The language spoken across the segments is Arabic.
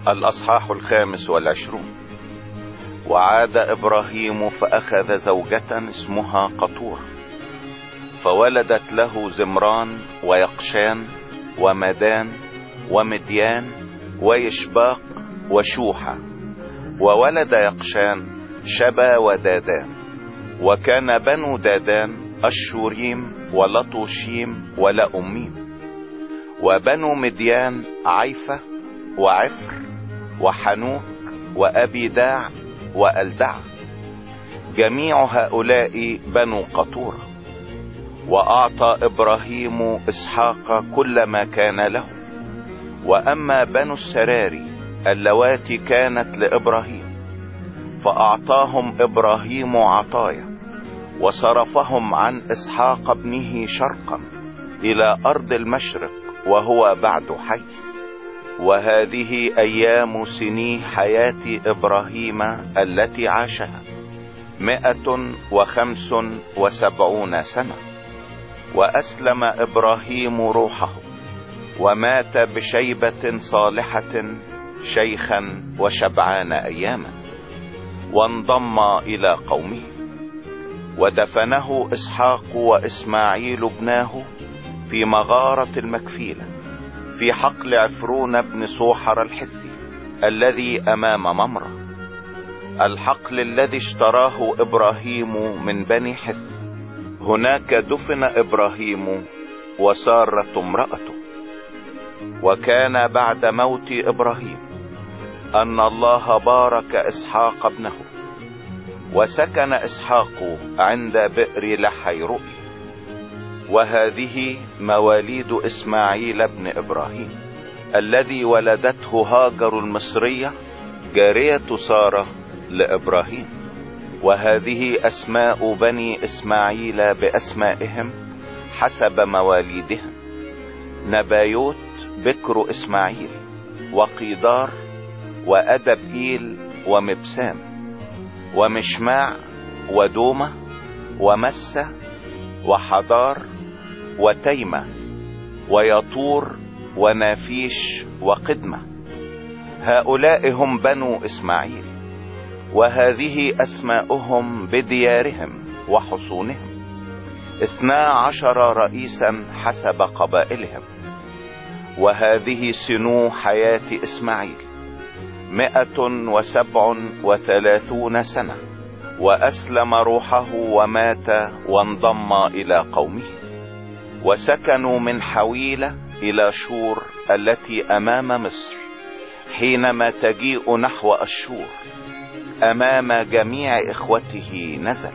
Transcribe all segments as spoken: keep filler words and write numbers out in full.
الأصحاح الخامس والعشرون. وعاد إبراهيم فأخذ زوجة اسمها قطورة، فولدت له زمران ويقشان ومدان ومديان ويشباق وشوحة. وولد يقشان شبا ودادان. وكان بنو دادان الشوريم ولطوشيم ولأميم. وبنو مديان عيفة وعفر وحنوك وأبيداع وألدع. جميع هؤلاء بنو قطورة. وأعطى إبراهيم إسحاق كل ما كان له. وأما بنو السراري اللواتي كانت لإبراهيم فأعطاهم إبراهيم عطايا، وصرفهم عن إسحاق ابنه شرقا إلى أرض المشرق وهو بعد حي. وهذه أيام سني حياة إبراهيم التي عاشها مئة وخمس وسبعون سنة. وأسلم إبراهيم روحه ومات بشيبة صالحة شيخا وشبعان أياما، وانضم إلى قومه. ودفنه إسحاق وإسماعيل ابناه في مغارة المكفيلة في حقل عفرون بن صوحر الحثي الذي أمام ممرة، الحقل الذي اشتراه إبراهيم من بني حث. هناك دفن إبراهيم وسارة امرأته. وكان بعد موت إبراهيم أن الله بارك إسحاق ابنه، وسكن إسحاق عند بئر لحي رؤي. وهذه مواليد إسماعيل بن إبراهيم الذي ولدته هاجر المصرية جارية سارة لإبراهيم. وهذه أسماء بني إسماعيل بأسمائهم حسب مواليدهم: نبايوت بكر إسماعيل، وقيدار، وأدبئيل، ومبسام، ومشماع، ودومة، ومسة، وحدار، وتيمة، ويطور، ونافيش، وقدمة. هؤلاء هم بنو إسماعيل. وهذه أسماؤهم بديارهم وحصونهم: اثنا عشر رئيسا حسب قبائلهم. وهذه سنو حياة إسماعيل مئة وسبع وثلاثون سنة. وأسلم روحه ومات وانضم إلى قومه. وسكنوا من حويلة إلى شور التي أمام مصر، حينما تجيء نحو أشور أمام جميع إخوته نزل.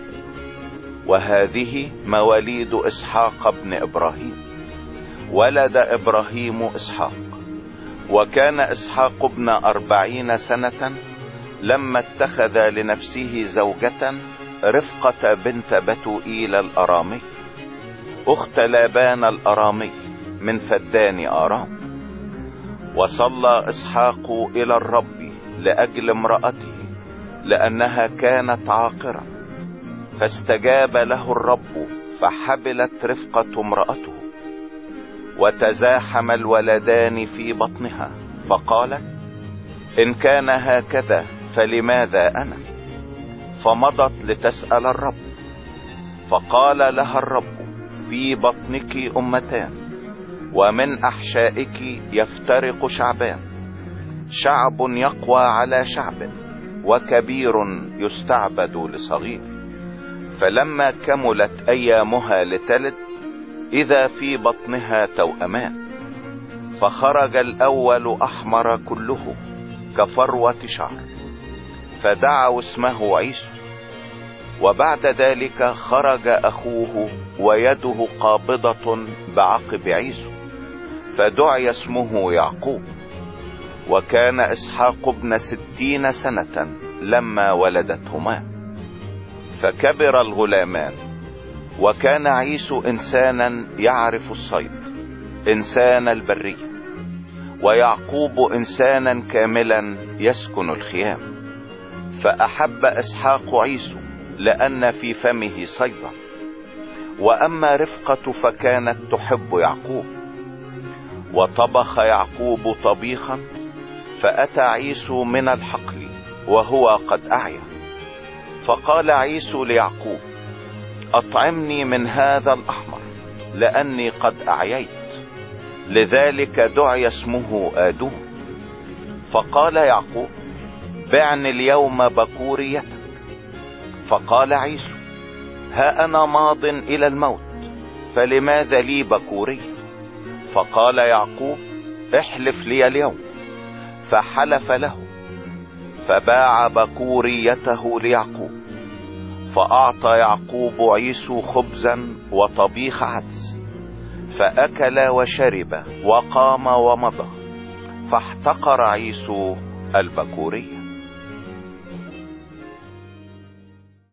وهذه مواليد إسحاق بن إبراهيم. ولد إبراهيم إسحاق. وكان إسحاق ابن أربعين سنة لما اتخذ لنفسه زوجة، رفقة بنت بتوئيل الأرامي أخت لابان الأرامي من فدان آرام. وصلى إسحاق إلى الرب لأجل امرأته لأنها كانت عاقرة، فاستجاب له الرب فحبلت رفقة امرأته. وتزاحم الولدان في بطنها، فقالت: إن كان هكذا فلماذا أنا؟ فمضت لتسأل الرب. فقال لها الرب: في بطنك أمتان، ومن أحشائك يفترق شعبان، شعب يقوى على شعب، وكبير يستعبد لصغير. فلما كملت أيامها لتلد إذا في بطنها توأمان، فخرج الأول أحمر كله كفروة شعر، فدعوا اسمه عيسو. وبعد ذلك خرج أخوه ويده قابضة بعقب عيسو، فدعي اسمه يعقوب. وكان إسحاق ابن ستين سنة لما ولدتهما. فكبر الغلامان. وكان عيسو إنسانا يعرف الصيد، إنسان البرية، ويعقوب إنسانا كاملا يسكن الخيام. فأحب إسحاق عيسو لأن في فمه صيدا. وأما رفقة فكانت تحب يعقوب. وطبخ يعقوب طبيخا فأتى عيسو من الحقل وهو قد أعيا، فقال عيسو ليعقوب: أطعمني من هذا الأحمر لأني قد أعييت. لذلك دعي اسمه آدوم. فقال يعقوب: بعني اليوم بكوريتك. فقال عيسو: ها أنا ماض إلى الموت، فلماذا لي بكورية؟ فقال يعقوب: احلف لي اليوم. فحلف له، فباع بكوريته ليعقوب. فأعطى يعقوب عيسو خبزا وطبيخ عدس، فأكل وشرب وقام ومضى، فاحتقر عيسو البكورية.